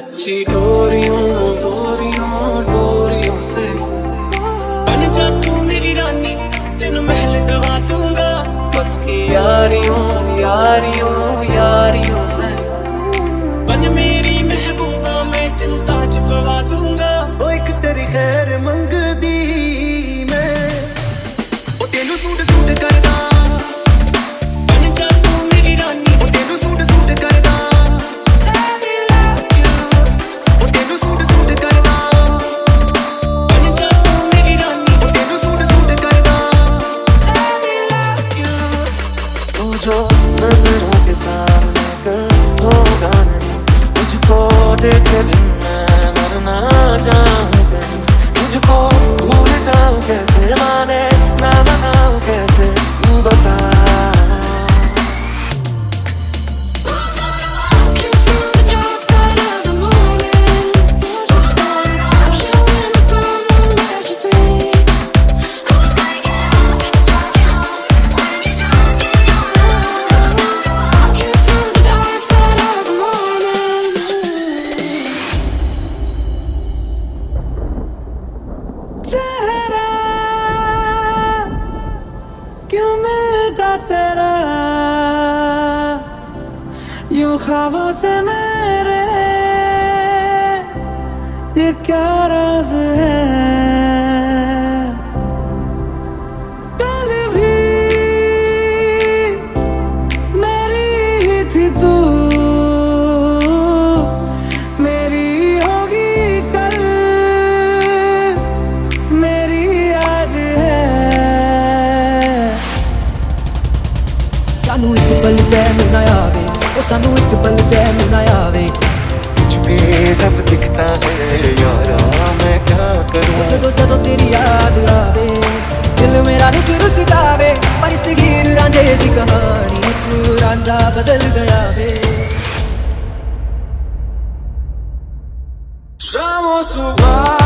कच्ची डोरियों डोरियों डोरियों से बन जा तू मेरी रानी, तेन महल दवा दूंगा। पक्की यारियों यारियों यारियों में बन मेरी महबूबा, मैं तेन ताज पवा दूंगा। ओ एक तेरी खैर मंगदी मैं, ओ तेनू सूट सूट करदा। जो नजरों के सामने कल होगा नहीं, मुझको देखे बिन मैं मर ना जाऊं कहीं। मुझको भूल जाऊं कैसे, माने ना मनाऊं कैसे, तू बता। चेहरा क्यों मिलता तेरा यूं ख्वाबों से मेरे, ये क्या राज है। कल भी मेरी ही थी तू, मेरी होगी कल, मेरी आज है। सानू एक पल चैन ना आवे, ओ सानू एक पल चैन ना आवे। कुछ भी जब दिखता है यारा मैं क्या करूं। जदों जदों तेरी याद आवे, दिल मेरा रुस रुस जावे। पर इस हीर रांझे दी कहानी च रांझा बदल गया वे। शामों सुबह